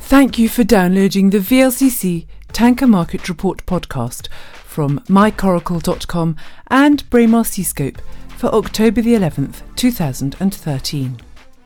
Thank you for downloading the VLCC Tanker Market Report podcast from mycoracle.com and Braemar Seascope for October the 11th, 2013.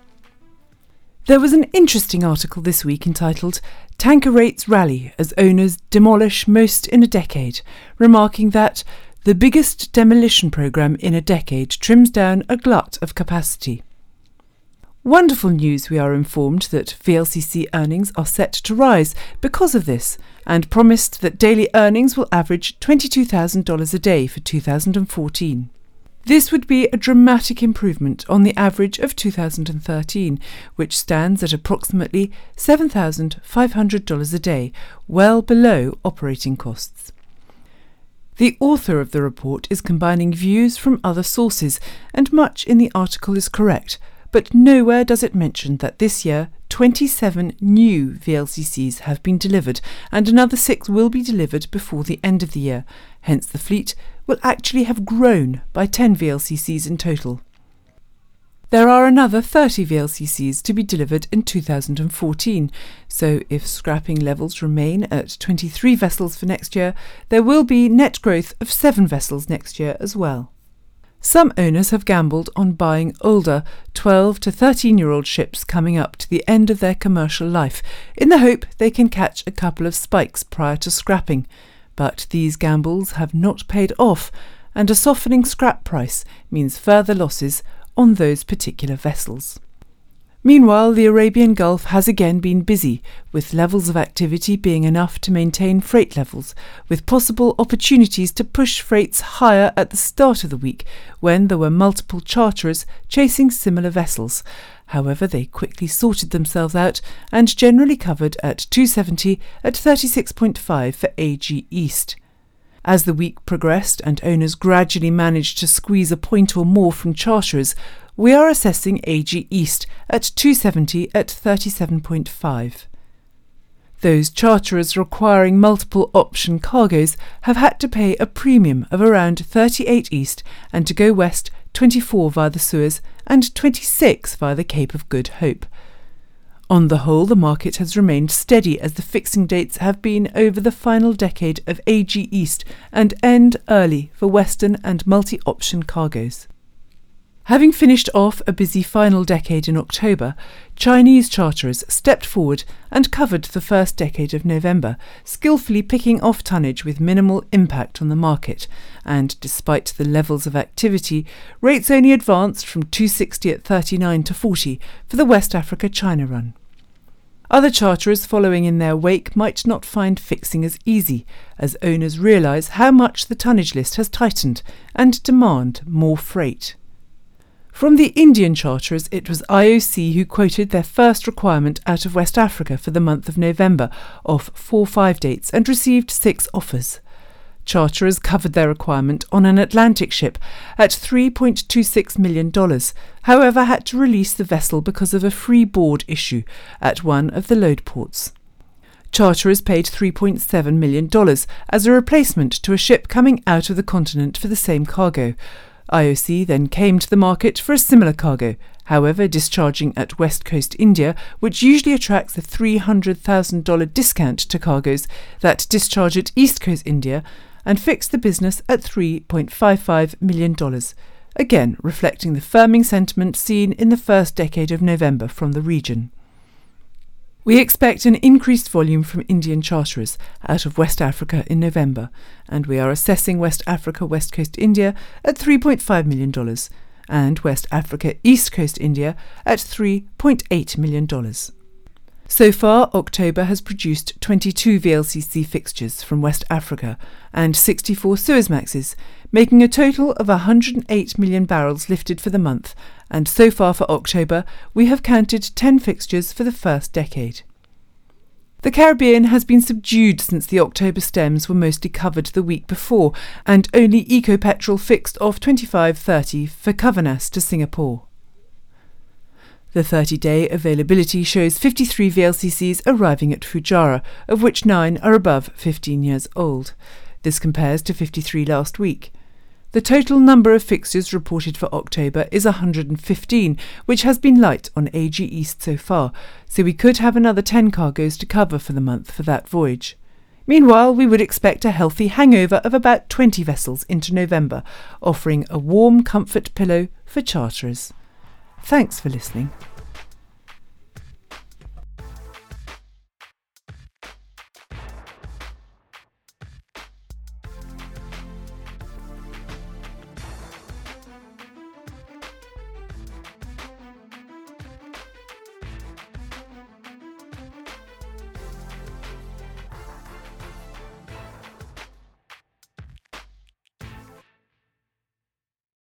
There was an interesting article this week entitled "Tanker Rates Rally as Owners Demolish Most in a Decade," remarking that the biggest demolition programme in a decade trims down a glut of capacity. Wonderful news, we are informed that VLCC earnings are set to rise because of this, and promised that daily earnings will average $22,000 a day for 2014. This would be a dramatic improvement on the average of 2013, which stands at approximately $7,500 a day, well below operating costs. The author of the report is combining views from other sources, and much in the article is correct, but nowhere does it mention that this year 27 new VLCCs have been delivered and another 6 will be delivered before the end of the year. Hence the fleet will actually have grown by 10 VLCCs in total. There are another 30 VLCCs to be delivered in 2014, so if scrapping levels remain at 23 vessels for next year, there will be net growth of 7 vessels next year as well. Some owners have gambled on buying older 12 to 13-year-old ships coming up to the end of their commercial life, in the hope they can catch a couple of spikes prior to scrapping. But these gambles have not paid off, and a softening scrap price means further losses on those particular vessels. Meanwhile, the Arabian Gulf has again been busy, with levels of activity being enough to maintain freight levels, with possible opportunities to push freights higher at the start of the week, when there were multiple charterers chasing similar vessels. However, they quickly sorted themselves out and generally covered at $270 at 36.5 for AG East. As the week progressed and owners gradually managed to squeeze a point or more from charterers, we are assessing AG East at $270 at 37.5. Those charterers requiring multiple option cargoes have had to pay a premium of around 38 east and to go west 24 via the Suez and 26 via the Cape of Good Hope. On the whole, the market has remained steady as the fixing dates have been over the final decade of AG East and end early for western and multi-option cargoes. Having finished off a busy final decade in October, Chinese charterers stepped forward and covered the first decade of November, skillfully picking off tonnage with minimal impact on the market, and despite the levels of activity, rates only advanced from $260 at 39 to 40 for the West Africa-China run. Other charterers following in their wake might not find fixing as easy, as owners realise how much the tonnage list has tightened and demand more freight. From the Indian charterers, it was IOC who quoted their first requirement out of West Africa for the month of November of 4/5 dates and received 6 offers. Charterers covered their requirement on an Atlantic ship at $3.26 million, however had to release the vessel because of a free board issue at one of the load ports. Charterers paid $3.7 million as a replacement to a ship coming out of the continent for the same cargo. IOC then came to the market for a similar cargo, however discharging at West Coast India, which usually attracts a $300,000 discount to cargoes that discharge at East Coast India, and fixed the business at $3.55 million, again reflecting the firming sentiment seen in the first decade of November from the region. We expect an increased volume from Indian charterers out of West Africa in November, and we are assessing West Africa West Coast India at $3.5 million and West Africa East Coast India at $3.8 million. So far, October has produced 22 VLCC fixtures from West Africa and 64 Suezmaxes, making a total of 108 million barrels lifted for the month, and so far for October we have counted 10 fixtures for the first decade. The Caribbean has been subdued since the October stems were mostly covered the week before, and only Ecopetrol fixed off 25.30 for Cavanas to Singapore. The 30-day availability shows 53 VLCCs arriving at Fujairah, of which 9 are above 15 years old. This compares to 53 last week. The total number of fixtures reported for October is 115, which has been light on AG East so far, so we could have another 10 cargoes to cover for the month for that voyage. Meanwhile, we would expect a healthy hangover of about 20 vessels into November, offering a warm comfort pillow for charterers. Thanks for listening.